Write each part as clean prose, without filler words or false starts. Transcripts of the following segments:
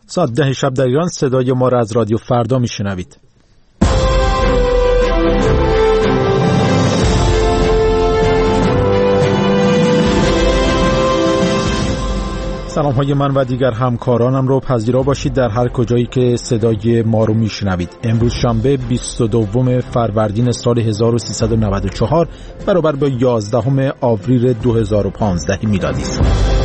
ساعت 10 شب در ایران صدای ما را از رادیو فردا میشنوید. سلام های من و دیگر همکارانم رو پذیرا باشید در هر کجایی که صدای ما رو میشنوید. امروز شنبه 22 فروردین سال 1394 برابر با 11 آوریل 2015 میلادی است.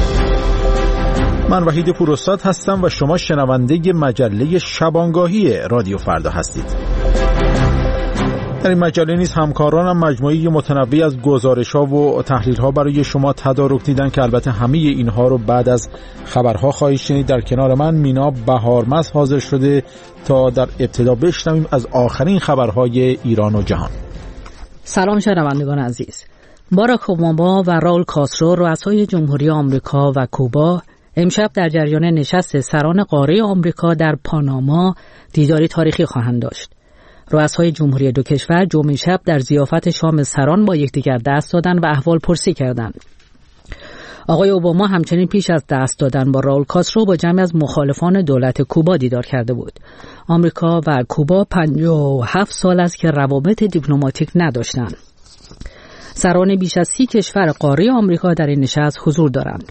من وحید پوراستاد هستم و شما شنونده مجله شبانگاهی رادیو فردا هستید. در این مجله نیز همکارانم مجموعه متنوعی از گزارش‌ها و تحلیل‌ها برای شما تدارک دیدن که البته همه اینها رو بعد از خبرها خواهید شنید. در کنار من مینا بهارمز حاضر شده تا در ابتدا بشنویم از آخرین خبرهای ایران و جهان. سلام شنوندگان عزیز. باراک اوباما و راول کاسترو رؤسای جمهوری آمریکا و کوبا امشب در جریان نشست سران قاره آمریکا در پاناما دیداری تاریخی خواهند داشت. رؤسای جمهوری دو کشور جمعه شب در ضیافت شام سران با یکدیگر دست دادند و احوال پرسی کردند. آقای اوباما همچنین پیش از دست دادن با راول کاسترو با جمعی از مخالفان دولت کوبا دیدار کرده بود. آمریکا و کوبا 57 سال است که روابط دیپلماتیک نداشتند. سران بیش از 30 کشور قاره آمریکا در این نشست حضور دارند.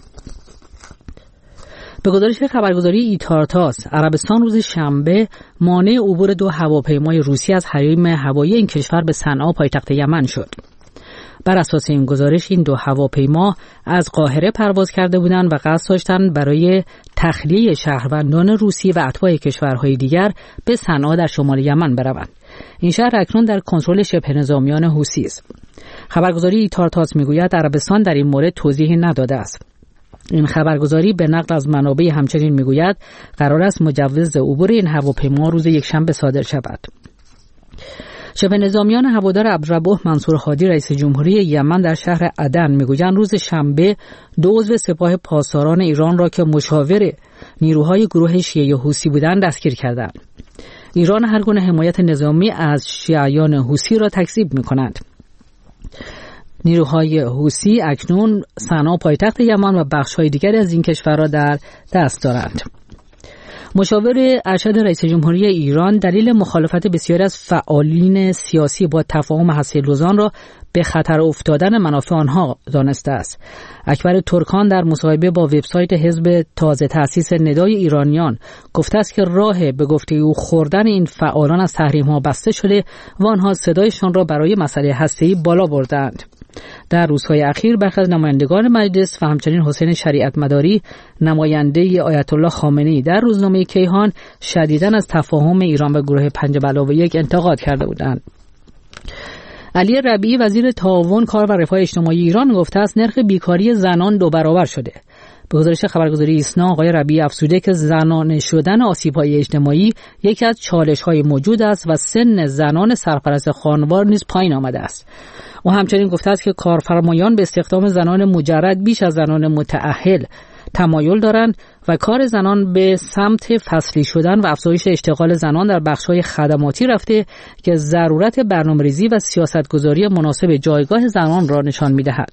به گزارش خبرگزاری ایتارتاس، عربستان روز شنبه مانع عبور 2 هواپیمای روسی از حریم هوایی این کشور به صنعا پایتخت یمن شد. بر اساس این گزارش این 2 هواپیما از قاهره پرواز کرده بودند و قصد داشتند برای تخلیه شهروندان روسی و اتباع کشورهای دیگر به صنعا در شمال یمن بروند. این شهر اکنون در کنترل شبه نظامیان حوثی است. خبرگزاری ایتارتاس میگوید عربستان در این مورد توضیحی نداده است. این خبرگزاری به نقل از منابع همچنین میگوید قرار است مجوز عبور این هواپیما روز یکشنبه صادر شود. شبه نظامیان هوادار عبدالربه منصور هادی رئیس جمهوری یمن در شهر عدن میگویند روز شنبه 2 عضو سپاه پاسداران ایران را که مشاور نیروهای گروه شیعه حوثی بودند دستگیر کردند. ایران هر گونه حمایت نظامی از شیعیان حوثی را تکذیب میکنند. نیروهای حوثی اکنون صنعا پایتخت یمن و بخش‌های دیگری از این کشور را در دست دارند. مشاور ارشد رئیس جمهوری ایران دلیل مخالفت بسیاری از فعالین سیاسی با تفاهم هسته لوزان را به خطر افتادن منافع آنها دانسته است. اکبر ترکان در مصاحبه با وبسایت حزب تازه تأسیس ندای ایرانیان گفته است که راه به گفتگو خوردن این فعالان از تحریم‌ها بسته شده و آنها صدایشان را برای مسئله هسته‌ای بالا بردند. در روزهای اخیر برخی از نمایندگان مجلس و همچنین حسین شریعت مداری نماینده آیت الله خامنه‌ای در روزنامه کیهان شدیداً از تفاهم ایران و گروه 5+1 انتقاد کرده بودند. علی ربیعی وزیر تعاون کار و رفاه اجتماعی ایران گفته است نرخ بیکاری زنان 2 برابر شده. به گزارش خبرگزاری ایسنا آقای ربیعی افزوده که زنانه شدن آسیب‌های اجتماعی یکی از چالش‌های موجود است و سن زنان سرپرست خانوار نیز پایین آمده است. او همچنین گفته است که کارفرمایان به استخدام زنان مجرد بیش از زنان متأهل تمایل دارند و کار زنان به سمت فصلی شدن و افزایش اشتغال زنان در بخش‌های خدماتی رفته که ضرورت برنامه‌ریزی و سیاستگذاری مناسب جایگاه زنان را نشان می‌دهد.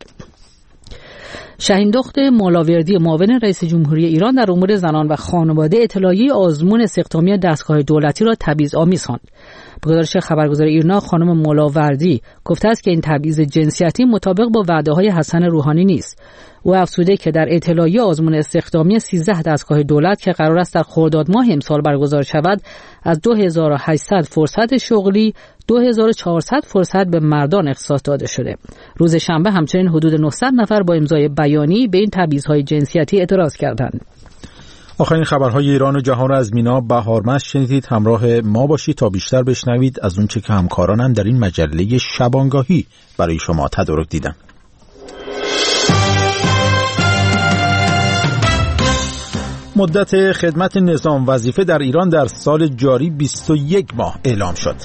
شهیندخت مولاوردی معاون رئیس جمهوری ایران در امور زنان و خانواده اطلاعیه آزمون استخدامی دستگاه دولتی را تبعیض‌آمیز خواند. به گزارش خبرگزاری ایرنا خانم مولاوردی گفته است که این تبعیض جنسیتی مطابق با وعده‌های حسن روحانی نیست. او افزوده که در اطلاعیه آزمون استخدامی 13 دستگاه دولت که قرار است در خرداد ماه امسال برگزار شود از 2800 فرصت شغلی 2400 فرصت به مردان اختصاص داده شده. روز شنبه همچنین حدود 900 نفر با امضای بیانیه به این تبعیض‌های جنسیتی اعتراض کردند. آخرین خبرهای ایران و جهان را از مینا بهارمز شنیدید. همراه ما باشید تا بیشتر بشنوید از اون چه که همکارانم در این مجله شبانگاهی برای شما تدارک دیدن. مدت خدمت نظام وظیفه در ایران در سال جاری 21 ماه اعلام شد.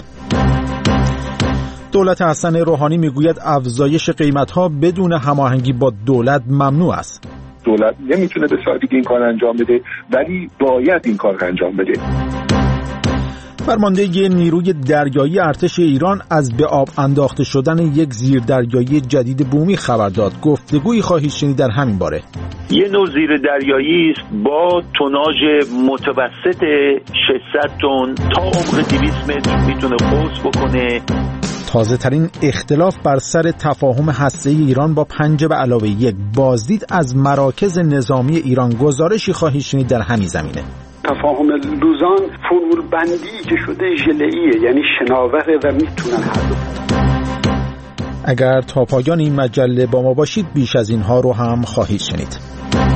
دولت حسن روحانی میگوید افزایش قیمت‌ها بدون هماهنگی با دولت ممنوع است. دولت نمیتونه به سادگی این کار انجام بده ولی باید این کار انجام بده. فرمانده نیروی دریایی ارتش ایران از به آب انداخته شدن یک زیردریایی جدید بومی خبر داد. گفتگویی خواهید شنید در همین باره. یه نوع زیردریایی است با توناژ متوسط 600 تن تا عمق 200 متر میتونه غوص بکنه. تازه ترین اختلاف بر سر تفاهم هسته‌ای ایران با 5+1 بازدید از مراکز نظامی ایران. گزارشی خواهید شنید در همین زمینه. تفاهم لوزان فرمول بندی که شده ژله‌ایه، یعنی شناوره و میتونن هر دو. اگر تا پایان این مجله با ما باشید بیش از اینها رو هم خواهید شنید.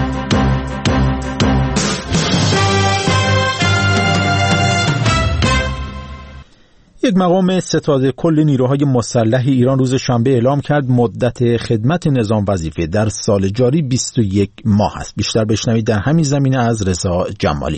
یک مقام ستاد کل نیروهای مسلح ایران روز شنبه اعلام کرد مدت خدمت نظام وظیفه در سال جاری 21 ماه است. بیشتر بشنوید در همین زمینه از رضا جمالی.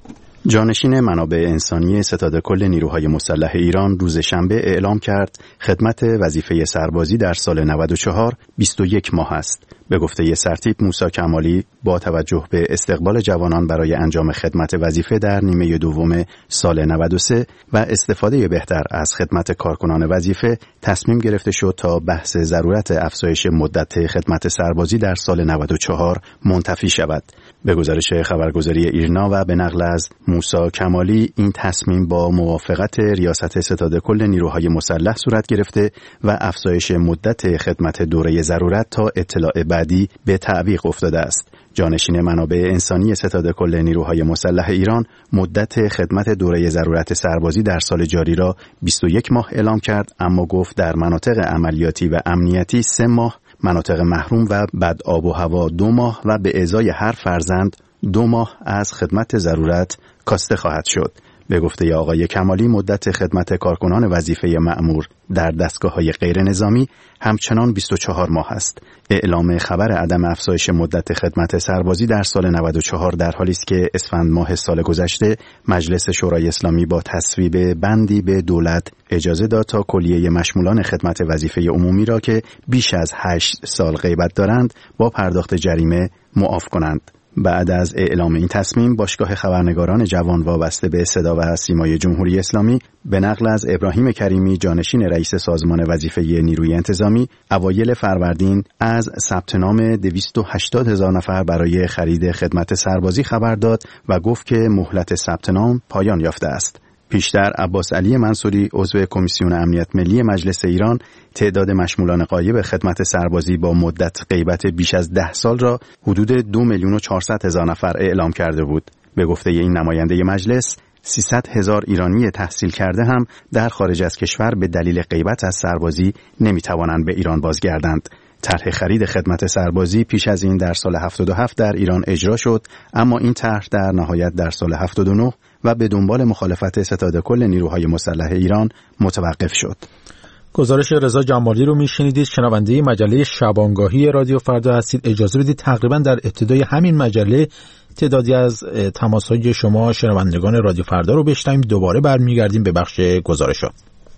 جانشین منابع انسانی ستاد کل نیروهای مسلح ایران روز شنبه اعلام کرد خدمت وظیفه سربازی در سال 94 21 ماه است. به گفته سرتیپ موسی کمالی با توجه به استقبال جوانان برای انجام خدمت وظیفه در نیمه دوم سال 93 و استفاده بهتر از خدمت کارکنان وظیفه تصمیم گرفته شد تا بحث ضرورت افزایش مدت خدمت سربازی در سال 94 منتفی شود. به گزارش خبرگزاری ایرنا و به نقل از موسی کمالی این تصمیم با موافقت ریاست ستاد کل نیروهای مسلح صورت گرفته و افزایش مدت خدمت دوره ضرورت تا اطلاع بعدی به تعویق افتاده است. جانشین منابع انسانی ستاد کل نیروهای مسلح ایران مدت خدمت دوره ضرورت سربازی در سال جاری را 21 ماه اعلام کرد، اما گفت در مناطق عملیاتی و امنیتی 3 ماه، مناطق محروم و بد آب و هوا 2 ماه و به ازای هر فرزند 2 ماه از خدمت ضرورت کاسته خواهد شد. به گفته آقای کمالی مدت خدمت کارکنان وظیفه مأمور در دستگاه‌های غیر نظامی همچنان 24 ماه است. اعلام خبر عدم افزایش مدت خدمت سربازی در سال 94 در حالی است که اسفند ماه سال گذشته مجلس شورای اسلامی با تصویب بندی به دولت اجازه داد تا کلیه مشمولان خدمت وظیفه عمومی را که بیش از 8 سال غیبت دارند با پرداخت جریمه معاف کنند. بعد از اعلام این تصمیم باشگاه خبرنگاران جوان وابسته به صدا و سیمای جمهوری اسلامی به نقل از ابراهیم کریمی جانشین رئیس سازمان وظیفه نیروی انتظامی اوایل فروردین از ثبت نام 280,000 نفر برای خرید خدمت سربازی خبر داد و گفت که مهلت ثبت نام پایان یافته است. پیشتر عباس علی منصوری عضو کمیسیون امنیت ملی مجلس ایران تعداد مشمولان غایب خدمت سربازی با مدت غیبت بیش از 10 سال را حدود 2,400,000 نفر اعلام کرده بود. به گفته این نماینده مجلس 300,000 ایرانی تحصیل کرده هم در خارج از کشور به دلیل غیبت از سربازی نمیتوانند به ایران بازگردند. طرح خرید خدمت سربازی پیش از این در سال 77 در ایران اجرا شد، اما این طرح در نهایت در سال 79 و به دنبال مخالفت ستاد کل نیروهای مسلح ایران متوقف شد. گزارش رضا جمالی رو میشنیدید. شنونده مجله شبانگاهی رادیو فردا هستید. اجازه بدید تقریبا در ابتدای همین مجله تعدادی از تماس‌های شما شنوندگان رادیو فردا رو بشنویم. دوباره برمیگردیم به بخش گزارشات.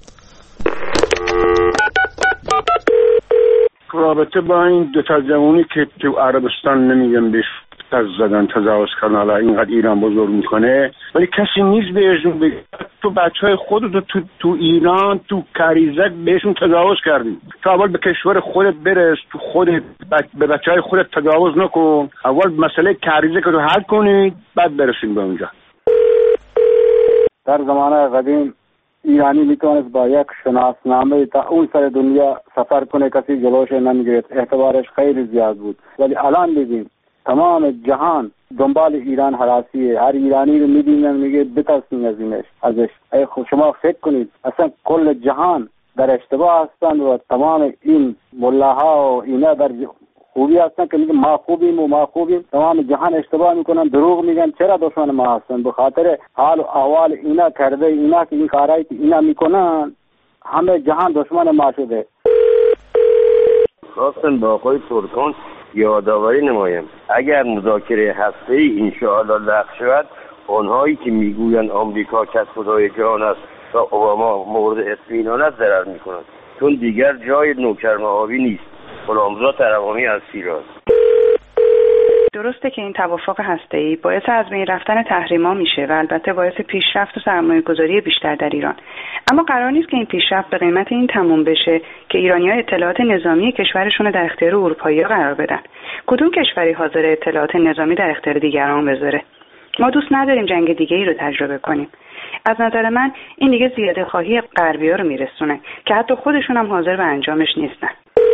رابطه با این دو تا جوانی که تو عربستان نمیگم بهش زدن تجاوز کردن، حالا اینقدر ایران بزرگ میکنه ولی کسی نیست بهشون بگه تو بچهای خودت تو ایران تو کریزک بهشون تجاوز کردی. تو اول به کشور خودت برس، تو خودت به بچهای خودت تجاوز نکن، اول مسئله کریزک رو حل کنید بعد برسیم به اونجا. در زمان قدیم ایرانی میتونست با یک شناسنامه تا اون سر دنیا سفر کنه، کسی جلوش نمیگرفت، اعتبارش خیلی زیاد بود. ولی الان دیدیم تمام جهان دنبال ایران هراسیه، هر ایرانی رو میبینن میگه بترسین ازش. شما فکر کنید اصلا کل جهان در اشتباه هستند و تمام این ملاها و اینا در خوبی هستن که میگه ما خوبیم، تمام جهان اشتباه میکنن، دروغ میگن. چرا دشمن ما هستن؟ به خاطر حال و احوال اینا کرده، اینا که این کارایی که اینا میکنن همه جهان دشمن ما شده. خواستم با آقای ترکان یادآوری نمایم اگر مذاکره هسته‌ای انشاءالله لغو شود، آنهایی که میگویند آمریکا کسب‌خدای جهان است و اوباما مورد اطمینان است ضرر میکنند، چون دیگر جای نوکر معاوی نیست. غلامرضا ترحمی از شیراز. درسته که این توافق هسته‌ای باعث از بین رفتن تحریما میشه و البته باعث پیشرفت و سرمایه‌گذاری بیشتر در ایران، اما قرار نیست که این پیشرفت به قیمت این تموم بشه که ایرانی‌ها اطلاعات نظامی کشورشون رو در اختیار اروپایی‌ها قرار بدن. کدوم کشوری حاضر اطلاعات نظامی در اختیار دیگران بذاره؟ ما دوست نداریم جنگ دیگه‌ای رو تجربه کنیم. از نظر من این دیگه زیاده خواهی غربی‌ها رو میرسونه که حتی خودشون هم حاضر به انجامش نیستن.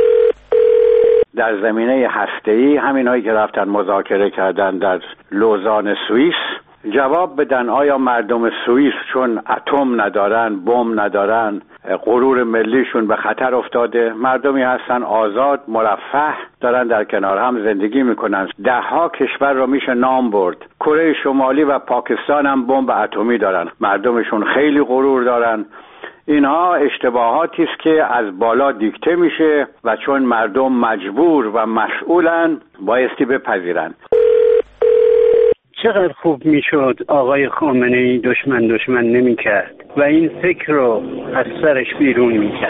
در زمینه هسته‌ای همینایی که رفتن مذاکره کردن در لوزان سوئیس جواب بدن آیا مردم سوئیس چون اتم ندارن، بمب ندارن، غرور ملیشون به خطر افتاده، مردمی هستن آزاد، مرفه، دارن در کنار هم زندگی میکنن. 10 کشور رو میشه نام برد. کره شمالی و پاکستان هم بمب اتمی دارن، مردمشون خیلی غرور دارن. اینها اشتباهاتی است که از بالا دیکته میشه و چون مردم مجبور و مسئولن بایستی بپذیرن. چقدر خوب میشد آقای خامنه‌ای دشمن نمیکرد و این فکر رو از سرش بیرون میکرد.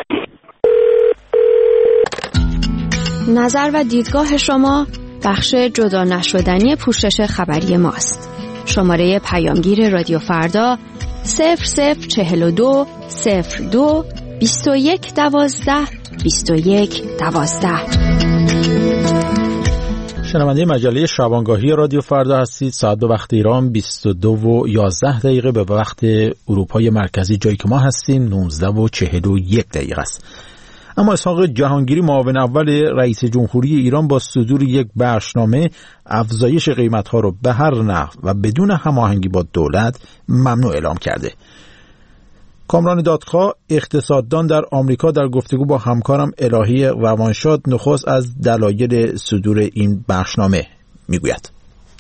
نظر و دیدگاه شما بخش جدا نشدنی پوشش خبری ماست. شماره پیامگیر رادیو فردا 0042 02 21 12 21 12. شنونده مجله شبانگاهی رادیو فردا هستید. ساعت به وقت ایران 22:11 به وقت اروپای مرکزی جایی که ما هستیم 19:41 است. اما اسحاق جهانگیری معاون اول رئیس جمهوری ایران با صدور یک بخشنامه افزایش قیمت‌ها رو به هر نحو و بدون هماهنگی با دولت ممنوع اعلام کرده. کامران دادخواه اقتصاددان در آمریکا در گفتگو با همکارم الهی روانشاد نخست از دلایل صدور این بخشنامه میگوید.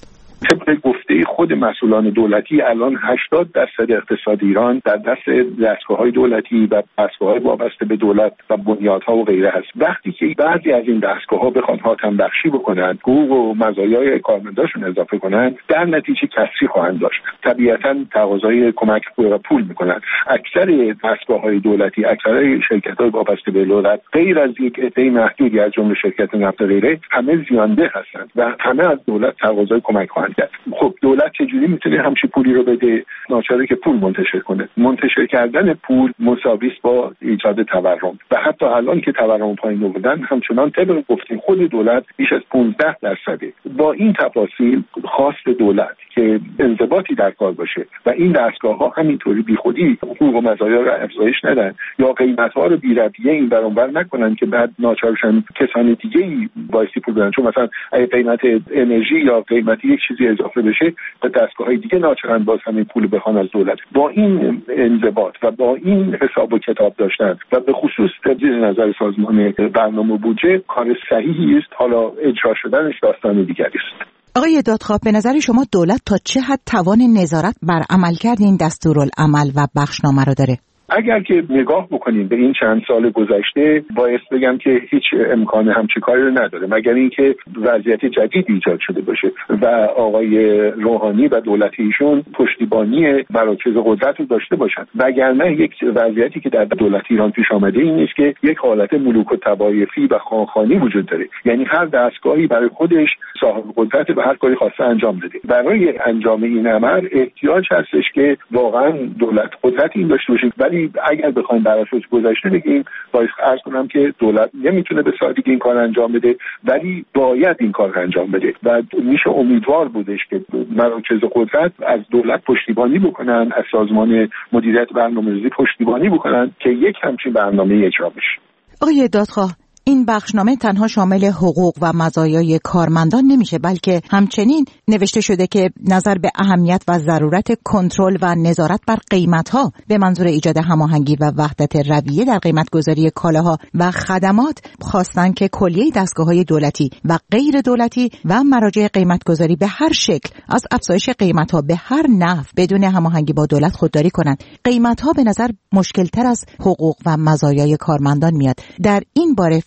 طبق گفته خود مسئولان دولتی الان 80% اقتصاد ایران در دست دستگاه‌های دولتی و دستگاه‌های وابسته به دولت و بنیادها و غیره هست. وقتی که بعضی از این دستگاه‌ها بخوان حاتم بخشی بکنن، حقوق و مزایای کارمنداشون اضافه کنن، در نتیجه کسری خواهند داشت. طبیعتاً تقاضای کمک و پول میکنن. اکثر دستگاه‌های دولتی، اکثر شرکت‌های وابسته به دولت غیر از یک عده محدودی از جمله شرکت نفت و غیره همه زیانده هستند و همه از دولت تقاضای کمک خواهند کرد. خب دولت چجوری میتونه همچین پولی رو بده؟ ناچاره که پول منتشر کنه. منتشر کردن پول مساوی است با ایجاد تورم و حتی الان که تورم پایین آوردن همچنان طبق گفته خود دولت بیش از 15%. با این تفاصیل خواست دولت که انضباطی در کار باشه و این دستگاه‌ها همینطوری بیخودی حقوق و مزایا رو افزایش ندن یا قیمت‌ها رو بی‌رویه این بر اون بر نکنن که بعد ناچارشن کسان دیگه‌ای وایسی پول بدن. چون مثلا اگه قیمت انرژی یا قیمت یک چیزی اضافه بشه به دستگاه‌های دیگه ناچارن باز همین پول بخوان از دولت. با این انضباط و با این حساب و کتاب داشتن و به خصوص تبدیل نظر سازمان برنامه بودجه کار صحیحی است. حالا اجرا شدنش داستان دیگری است. آقای دادخواه، به نظر شما دولت تا چه حد توان نظارت بر عملکرد این دستورالعمل و بخشنامه رو داره؟ اگر که نگاه بکنیم به این چند سال گذشته باید بگم که هیچ امکان همچین کاری رو نداره مگر اینکه وضعیت جدید ایجاد شده باشه و آقای روحانی و دولت ایشون پشتیبانی مراکز قدرت رو داشته باشند. وگرنه یک وضعیتی که در دولت ایران پیش آمده این نیست که یک حالت ملوک و طوایفی و خانخانی وجود داره، یعنی هر دستگاهی برای خودش صاحب قدرت به هر کاری خواسته انجام بده. برای انجام این امر احتیاج هستش که واقعا دولت قدرت این داشته باشه. ولی اگر بخوایم بر اساس گذشته بگیم باید عرض کنم که دولت نمیتونه به سادگی این کار انجام بده ولی باید این کار انجام بده و میشه امیدوار بودش که مراکز قدرت از دولت پشتیبانی بکنن، از سازمان مدیریت برنامه‌ریزی پشتیبانی بکنن که یک همچین برنامه اجرا بشه. آقای دادخواه، این بخشنامه تنها شامل حقوق و مزایای کارمندان نمیشه بلکه همچنین نوشته شده که نظر به اهمیت و ضرورت کنترل و نظارت بر قیمت‌ها به منظور ایجاد هماهنگی و وحدت رویه در قیمت‌گذاری کالاها و خدمات خواستن که کلیه دستگاه‌های دولتی و غیر دولتی و مراجع قیمت‌گذاری به هر شکل از افزایش قیمت‌ها به هر نحو بدون هماهنگی با دولت خودداری کنند. قیمت‌ها به نظر مشکل‌تر از حقوق و مزایای کارمندان میاد. در این باره فکر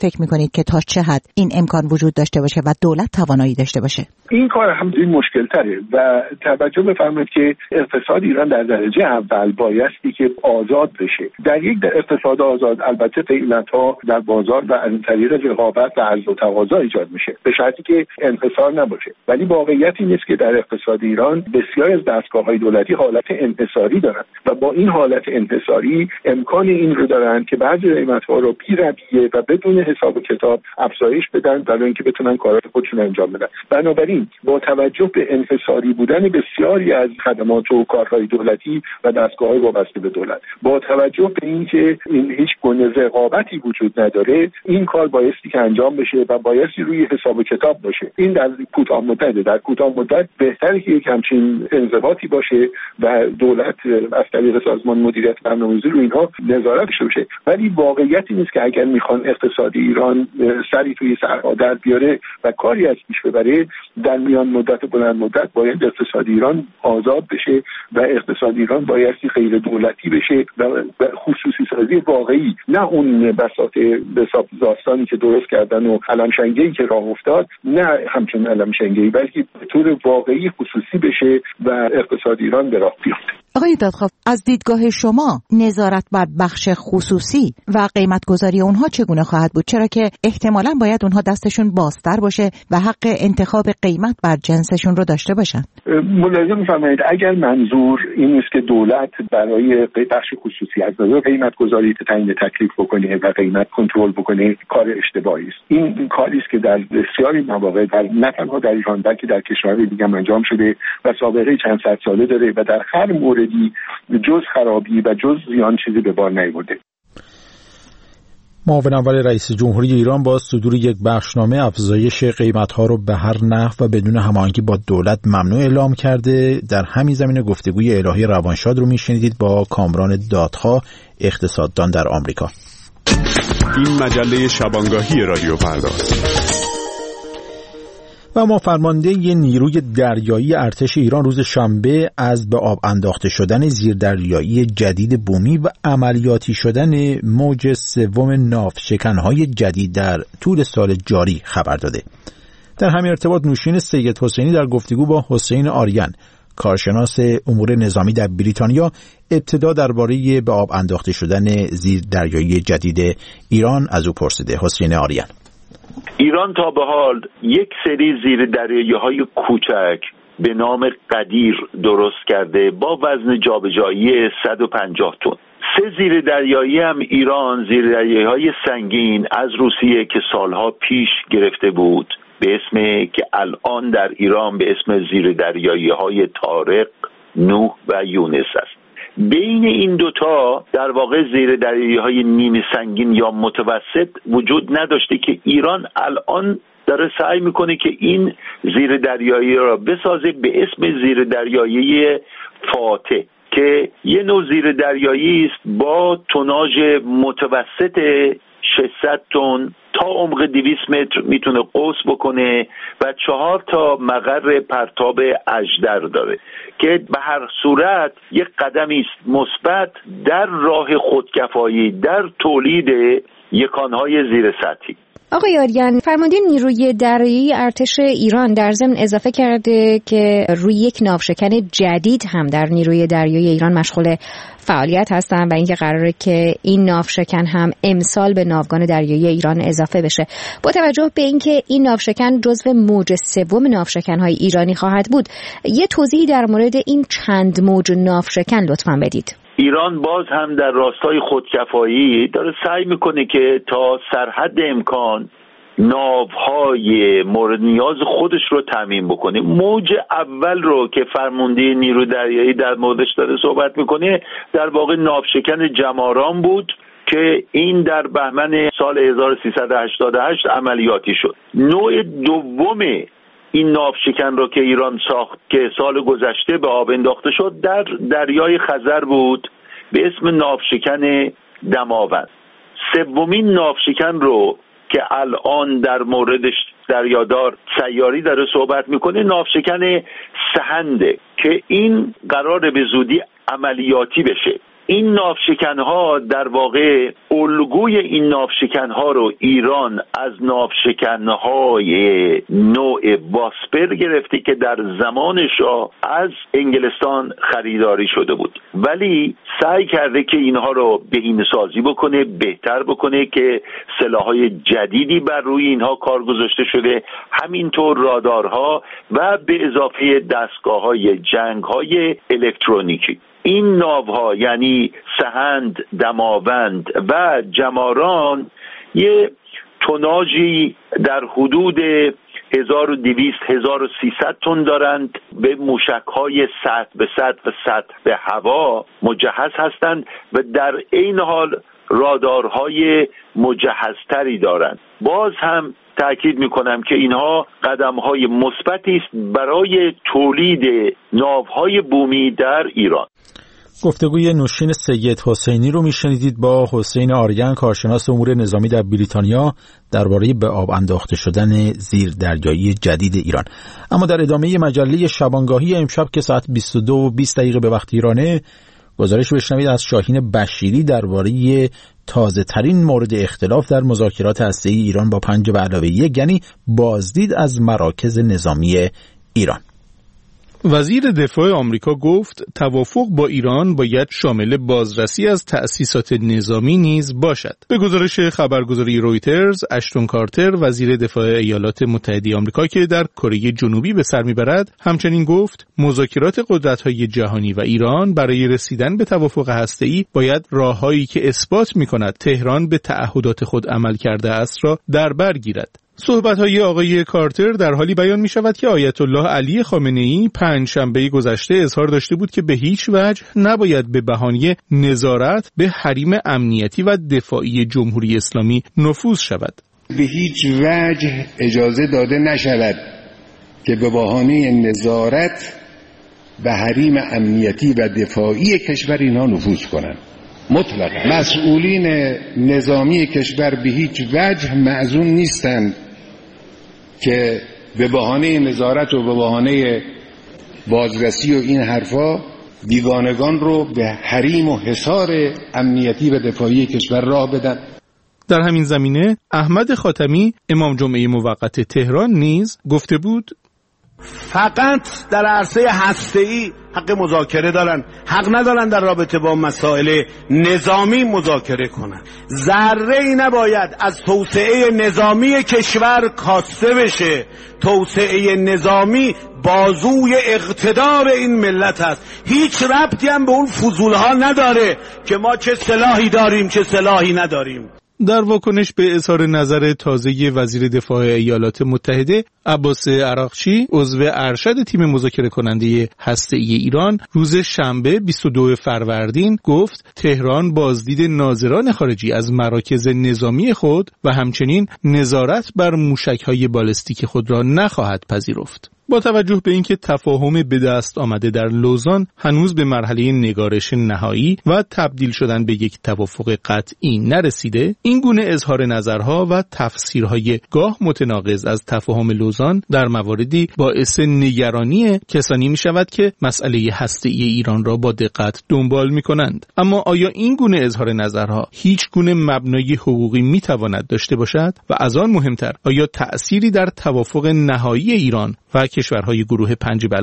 فکر میکنید که تا چه حد این امکان وجود داشته باشه و دولت توانایی داشته باشه؟ این کار همچنین مشکل تره و توجه بفرمایید که اقتصاد ایران در درجه اول بایستی که آزاد بشه. در یک اقتصاد آزاد البته قیمت‌ها در بازار و از طریق رقابت و عرضه و تقاضا ایجاد میشه به شرطی که انحصار نباشه، ولی واقعیت این است که در اقتصاد ایران بسیاری از دستگاه‌های دولتی حالت انحصاری دارند و با این حالت انحصاری امکان این رو دارند که بعضی قیمت‌ها رو بی رویه و بدون حساب و کتاب افزایش بدن برای اینکه بتونن کارات خودشون انجام بدن. بنابراین با توجه به انحصاری بودن بسیاری از خدمات و کارهای دولتی و دستگاه‌های وابسته به دولت، با توجه به اینکه این هیچ گونه رقابتی وجود نداره، این کار بایستی که انجام بشه و بایستی روی حساب و کتاب باشه. این در کوتاه مدت، در کوتاه مدت بهتره که یک همچین انضباطی باشه و دولت از طریق سازمان مدیریت برنامه‌ریزی رو اینها نظارت داشته باشه. ولی واقعیت این است که اگر میخوان اقتصاد ایران سری توی سرها در بیاره و کاری از پیش ببره، در میان مدت بلند مدت باید اقتصاد ایران آزاد بشه و اقتصاد ایران بایستی غیر دولتی بشه و خصوصی سازی واقعی، نه اون بساط داستانی که درست کردن و علمشنگی که راه افتاد، نه همچون علمشنگی، بلکه به طور واقعی خصوصی بشه و اقتصاد ایران به راه بیفته. آقای دادخواه، از دیدگاه شما نظارت بر بخش خصوصی و قیمت گذاری اونها چگونه خواهد بود؟ چرا که احتمالاً باید اونها دستشون بازتر باشه و حق انتخاب قیمت بر جنسشون رو داشته باشن. ملاحظه می‌فرمایید اگر منظور این است که دولت برای بخش خصوصی از نظر قیمت گذاری تعیین تکلیف بکنه و قیمت کنترل بکنه، کار اشتباهی است. این کاری است که در بسیاری مواقع نه تنها در ایران بلکه در کشورهای دیگه انجام شده و سابقه چند صد ساله داره و در هر موردی جز خرابی و جز زیان چیزی به بار نیاورده. معاون اول رئیس جمهوری ایران با صدور یک بخشنامه افزایش قیمت‌ها رو به هر نحو و بدون هماهنگی با دولت ممنوع اعلام کرده. در همین زمینه گفتگوی الهی روانشاد رو میشنیدید با کامران دادخواه، اقتصاددان در آمریکا. این مجله شبانگاهی رادیو فرداست. و ما فرمانده نیروی دریایی ارتش ایران روز شنبه از به آب انداخته شدن زیردریایی جدید بومی و عملیاتی شدن موج سوم ناوشکن‌های جدید در طول سال جاری خبر داده. در همین ارتباط نوشین سید حسینی در گفتگو با حسین آریان، کارشناس امور نظامی در بریتانیا، ابتدا درباره به آب انداخته شدن زیردریایی جدید ایران از او پرسیده. حسین آریان: ایران تا به حال یک سری زیردریایی‌های کوچک به نام قدیر درست کرده با وزن جابجایی 150 تن. 3 زیردریایی هم ایران زیردریایی‌های سنگین از روسیه که سالها پیش گرفته بود به اسم که الان در ایران به اسم زیردریایی‌های طارق، نوح و یونس است. بین این دوتا در واقع زیردریایی‌های نیمه سنگین یا متوسط وجود نداشته که ایران الان داره سعی میکنه که این زیردریایی را بسازه به اسم زیردریایی فاتح که یه نوع زیردریایی است با توناژ متوسط 600 تن تا عمق 200 متر میتونه قوس بکنه و 4 تا مقر پرتاب اژدر داره که به هر صورت یک قدمی است مثبت در راه خودکفایی در تولید یکانهای زیر سطحی. آقای آریان، فرمانده نیروی دریایی ارتش ایران در ضمن اضافه کرده که روی یک ناوشکن جدید هم در نیروی دریایی ایران مشغول فعالیت هستن و اینکه قراره که این ناوشکن هم امسال به ناوگان دریایی ایران اضافه بشه. با توجه به اینکه این ناوشکن جزو موج سوم ناوشکن‌های ایرانی خواهد بود، یه توضیحی در مورد این چند موج ناوشکن لطفاً بدید. ایران باز هم در راستای خودکفایی داره سعی میکنه که تا سرحد امکان ناوهای مورد نیاز خودش رو تامین بکنه. موج اول رو که فرمانده نیرو دریایی در موردش داره صحبت میکنه در واقع ناوشکن جماران بود که این در بهمن سال 1388 عملیاتی شد. نوع دوم این ناوشکن رو که ایران ساخت که سال گذشته به آب انداخته شد در دریای خزر بود به اسم ناوشکن دماوند. سومین ناوشکن رو که الان در موردش دریادار سیاری داره صحبت میکنه ناوشکن سهنده که این قراره به زودی عملیاتی بشه. این ناوشکن‌ها در واقع الگوی این ناوشکن‌ها رو ایران از ناوشکن‌های نوع واسپر گرفته که در زمان شاه از انگلستان خریداری شده بود، ولی سعی کرده که اینها رو بهینه‌سازی بکنه، بهتر بکنه که سلاح‌های جدیدی بر روی اینها کار گذاشته شده، همینطور رادارها و به اضافه دستگاه‌های جنگ‌های الکترونیکی. این ناوها یعنی سهند، دماوند و جماران یه توناژی در حدود 1200-1300 تن دارند، به موشک‌های سطح به سطح و سطح به هوا مجهز هستند و در این حال رادارهای مجهزتری دارند. باز هم تأکید میکنم که اینها قدم‌های مثبتی است برای تولید ناوهای بومی در ایران. گفتگوی نوشین سید حسینی رو میشنیدید با حسین آریان، کارشناس امور نظامی در بریتانیا، درباره به آب انداخته شدن زیردریایی جدید ایران. اما در ادامه مجله شبانگاهی امشب که ساعت 22:20 به وقت ایرانه، گزارش بشنوید از شاهین بشیری درباره تازه ترین مورد اختلاف در مذاکرات هسته‌ای ایران با 5+1، یعنی بازدید از مراکز نظامی ایران. وزیر دفاع آمریکا گفت توافق با ایران باید شامل بازرسی از تأسیسات نظامی نیز باشد. به گزارش خبرگزاری رویترز، اشتون کارتر وزیر دفاع ایالات متحده آمریکا که در کره جنوبی به سر میبرد، همچنین گفت مذاکرات قدرت‌های جهانی و ایران برای رسیدن به توافق هسته‌ای باید راههایی که اثبات می‌کند تهران به تعهدات خود عمل کرده است را در بر گیرد. صحبت‌های آقای کارتر در حالی بیان می‌شود که آیت الله علی خامنه‌ای پنجشنبه گذشته اظهار داشته بود که به هیچ وجه نباید به بهانه نظارت به حریم امنیتی و دفاعی جمهوری اسلامی نفوذ شود. به هیچ وجه اجازه داده نشود که به بهانه نظارت به حریم امنیتی و دفاعی کشور اینها نفوذ کنند. مطلقاً مسئولین نظامی کشور به هیچ وجه معزون نیستند که به بهانه نظارت و به بهانه بازرسی و این حرفا بیگانگان رو به حریم و حصار امنیتی و دفاعی کشور راه بدن. در همین زمینه احمد خاتمی امام جمعه موقت تهران نیز گفته بود فقط در عرصه هسته‌ای حق مذاکره دارن، حق ندارن در رابطه با مسائل نظامی مذاکره کنن. ذره‌ای نباید از توسعه نظامی کشور کاسته بشه. توسعه نظامی بازوی اقتدار این ملت است. هیچ ربطی هم به اون فضولها نداره که ما چه سلاحی داریم چه سلاحی نداریم. در واکنش به اظهار نظر تازه وزیر دفاع ایالات متحده، عباس عراقچی عضو ارشد تیم مذاکره کننده هسته‌ای ایران روز شنبه 22 فروردین گفت تهران بازدید ناظران خارجی از مراکز نظامی خود و همچنین نظارت بر موشک‌های بالستیک خود را نخواهد پذیرفت. با توجه به اینکه تفاهم به دست آمده در لوزان هنوز به مرحله نگارش نهایی و تبدیل شدن به یک توافق قطعی نرسیده، این گونه اظهار نظرها و تفسیرهای گاه متناقض از تفاهم لوزان در مواردی باعث نگرانی کسانی می شود که مسئله هسته‌ای ایران را با دقت دنبال می کنند. اما آیا این گونه اظهار نظرها هیچ گونه مبنای حقوقی می تواند داشته باشد؟ و از آن مهمتر، آیا تأثیری در توافق نهایی ایران و کشورهای گروه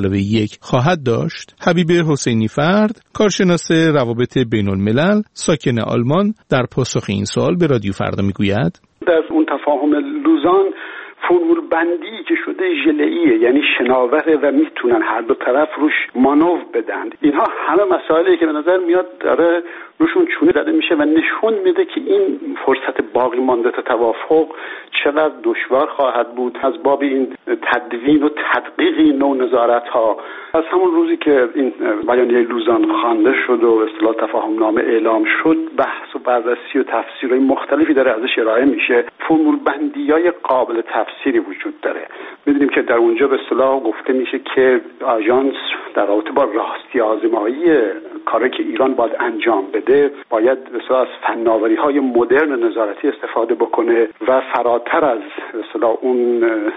5+1 خواهد داشت؟ حبیب حسینی فرد، کارشناس روابط بین الملل، ساکن آلمان، در پاسخ این سوال به رادیو فردا میگوید در اون تفاهم لوزان فرمول بندی که شده ژله‌ایه، یعنی شناوره و میتونن هر دو طرف روش مانور بدن. اینها همه مسائلی که به نظر میاد داره روشون چونه زده میشه و نشون میده که این فرصت باقی مانده تا توافق چقدر دشوار خواهد بود از باب این تدوین و تدقیق این نوع نظارت ها. از همون روزی که این بیانیه لوزان خوانده شد و به اصطلاح تفاهم نامه اعلام شد، بحث و بررسی و تفسیرهای مختلفی داره ازش ارائه میشه. فرمول بندی‌های قابل تفسیری وجود داره. می‌دونیم که در اونجا به اصطلاح گفته میشه که آژانس در رابطه با راستی آزمایی کاری که ایران باید انجام بده باید به اصطلاح از فناوری‌های مدرن نظارتی استفاده بکنه و فراتر از به اصطلاح اون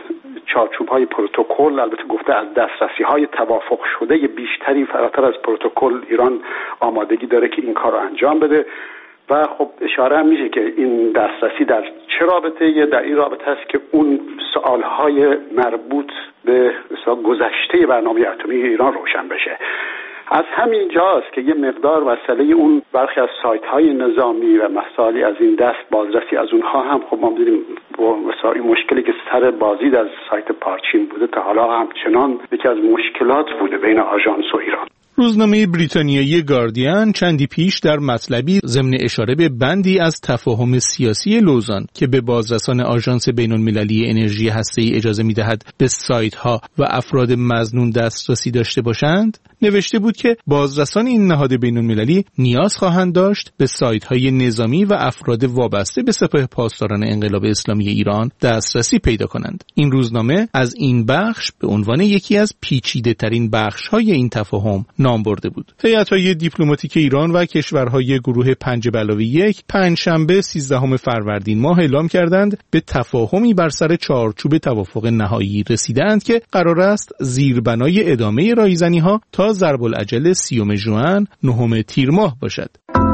چارچوب‌های پروتکل، البته گفته از دسترسی‌های توافق شده بیشتری فراتر از پروتکل ایران آمادگی داره که این کار رو انجام بده و خب اشاره هم میشه که این دسترسی در چه رابطه؟ در این رابطه است که اون سوالهای مربوط به گذشته برنامه اتمی ایران روشن بشه. از همین جاست که یه مقدار مسئله اون برخی از سایت‌های نظامی و مسائلی از این دست بازرسی از اونها هم خب ما می‌دونیم مثلا این مشکلی که سر بازدید از سایت پارچین بوده تا حالا همچنان یکی از مشکلات بوده بین آژانس و ایران. روزنامه بریتانیایی گاردین چندی پیش در مطلبی ضمن اشاره به بندی از تفاهم سیاسی لوزان که به بازرسان آژانس بین‌المللی انرژی هسته‌ای اجازه می‌دهد به سایت‌ها و افراد مظنون دسترسی داشته باشند، نوشته بود که بازرسان این نهاد بین‌المللی نیاز خواهند داشت به سایت‌های نظامی و افراد وابسته به سپاه پاسداران انقلاب اسلامی ایران دسترسی پیدا کنند. این روزنامه از این بخش به عنوان یکی از پیچیده‌ترین بخش‌های این تفاهم نام برده بود. هیئت‌های دیپلماتیک ایران و کشورهای گروه 5+1 پنجشنبه 13 فروردین ماه اعلام کردند به تفاهمی بر سر چارچوب توافق نهایی رسیدند که قرار است زیربنای ادامه رایزنی‌ها تا ضرب العجل 30 ژوئن 9 تیر ماه باشد.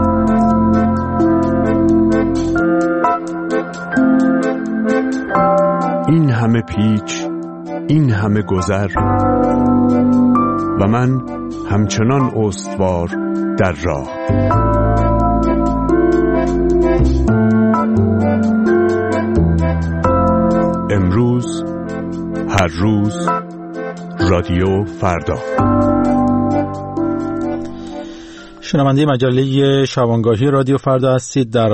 این همه پیچ، این همه گذر و من همچنان استوار در راه. امروز، هر روز، رادیو فردا. شنونده مجله شبانگاهی رادیو فردا هستید. در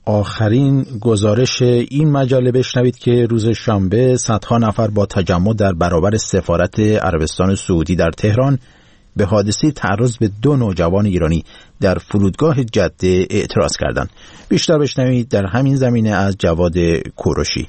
آخرین گزارش این مجله بشنوید که روز شنبه صدها نفر با تجمع در برابر سفارت عربستان سعودی در تهران به حادثه تعرض به 2 نوجوان ایرانی در فرودگاه جده اعتراض کردند. بیشتر بشنوید در همین زمینه از جواد کوروشی.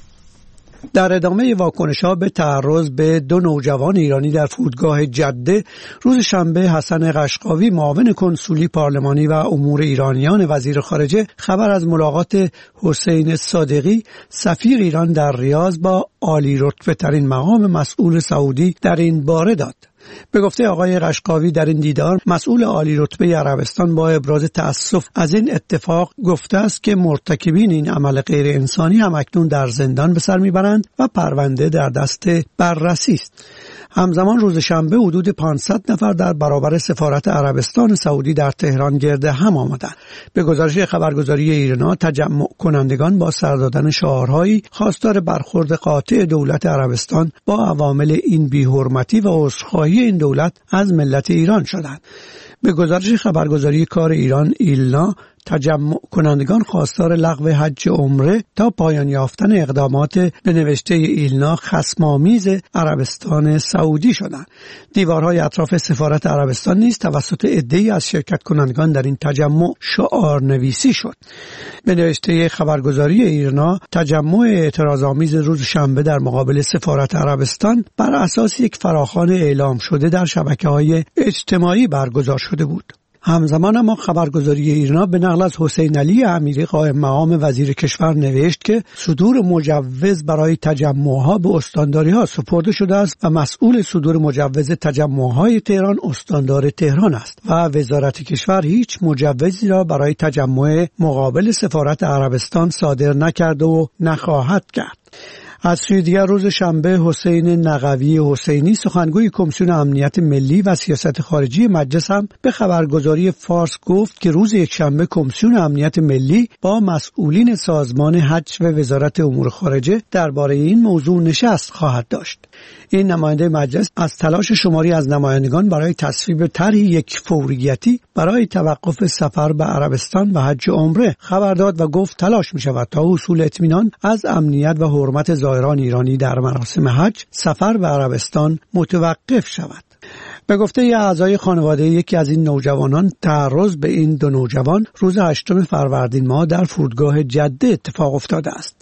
در ادامه واکنش‌ها به تعرض به 2 نوجوان ایرانی در فرودگاه جده، روز شنبه حسن قشقاوی معاون کنسولی پارلمانی و امور ایرانیان وزیر خارجه خبر از ملاقات حسین صادقی سفیر ایران در ریاض با عالی رتبه ترین مقام مسئول سعودی در این باره داد. به گفته آقای قشقاوی در این دیدار مسئول عالی رتبه عربستان با ابراز تأسف از این اتفاق گفته است که مرتکبین این عمل غیر انسانی هم اکنون در زندان به سر میبرند و پرونده در دست بررسی است. همزمان روز شنبه حدود 500 نفر در برابر سفارت عربستان سعودی در تهران گرد هم آمدند. به گزارش خبرگزاری ایرنا تجمع کنندگان با سر دادن شعارهایی خواستار برخورد قاطع دولت عربستان با عوامل این بی‌حرمتی و عذرخواهی این دولت از ملت ایران شدند. به گزارش خبرگزاری کار ایران ایلنا، تجمع کنندگان خواستار لغو حج عمره تا پایان یافتن اقدامات به نوشته ایلنا خصم‌آمیز عربستان سعودی شدند. دیوارهای اطراف سفارت عربستان نیز توسط عده‌ای از شرکت کنندگان در این تجمع شعار نویسی شد. به نوشته خبرگزاری ایرنا، تجمع اعتراض‌آمیز روز شنبه در مقابل سفارت عربستان بر اساس یک فراخوان اعلام شده در شبکه‌های اجتماعی برگزار شده بود. همزمان اما خبرگزاری ایرنا به نقل از حسین علی امیری قائم مقام وزیر کشور نوشت که صدور مجوز برای تجمعها به استانداری‌ها سپرده شده است و مسئول صدور مجوز تجمعهای تهران استاندار تهران است و وزارت کشور هیچ مجوزی را برای تجمع مقابل سفارت عربستان صادر نکرده و نخواهد کرد. از سوی دیگر روز شنبه حسین نقوی حسینی سخنگوی کمیسیون امنیت ملی و سیاست خارجی مجلس هم به خبرگزاری فارس گفت که روز یکشنبه کمیسیون امنیت ملی با مسئولین سازمان حج و وزارت امور خارجه درباره این موضوع نشست خواهد داشت. این نماینده مجلس از تلاش شماری از نمایندگان برای تصویب طرحی یک فوریتی برای توقف سفر به عربستان و حج و عمره خبر داد و گفت تلاش می شود تا حصول اطمینان از امنیت و حرمت زائران ایرانی در مراسم حج سفر به عربستان متوقف شود. به گفته اعضای خانواده یکی از این نوجوانان، تعرض به این 2 نوجوان روز 8 فروردین ماه در فرودگاه جده اتفاق افتاده است.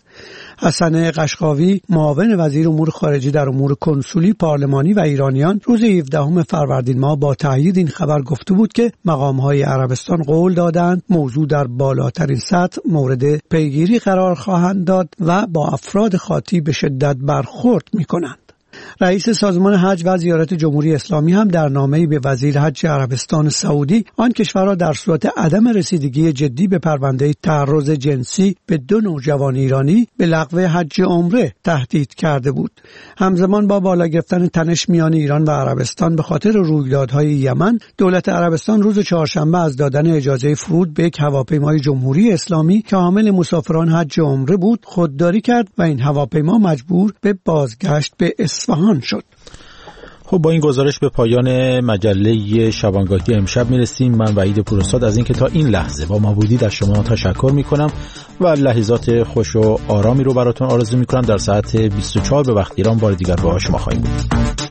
حسن قشقاوی معاون وزیر امور خارجه در امور کنسولی پارلمانی و ایرانیان روز 17 فروردین ماه با تایید این خبر گفته بود که مقام‌های عربستان قول دادند موضوع در بالاترین سطح مورد پیگیری قرار خواهند داد و با افراد خاطی به شدت برخورد می‌کنند. رئیس سازمان حج و زیارت جمهوری اسلامی هم در نامه‌ای به وزیر حج عربستان سعودی آن کشور را در صورت عدم رسیدگی جدی به پرونده تعرض جنسی به 2 نوجوان ایرانی به لغو حج و عمره تهدید کرده بود. همزمان با بالا گرفتن تنش میان ایران و عربستان به خاطر رویدادهای یمن، دولت عربستان روز چهارشنبه از دادن اجازه فرود به یک هواپیمای جمهوری اسلامی که حامل مسافران حج و عمره بود خودداری کرد و این هواپیما مجبور به بازگشت به اصفهان شد. خب با این گزارش به پایان مجله شبانگاهی امشب میرسیم. من وحید پوراستاد از اینکه تا این لحظه با ما بودید از شما تشکر میکنم و لحظات خوش و آرامی رو براتون آرزو میکنم. در ساعت 24 به وقت ایران بار دیگر با شما خواهیم بود.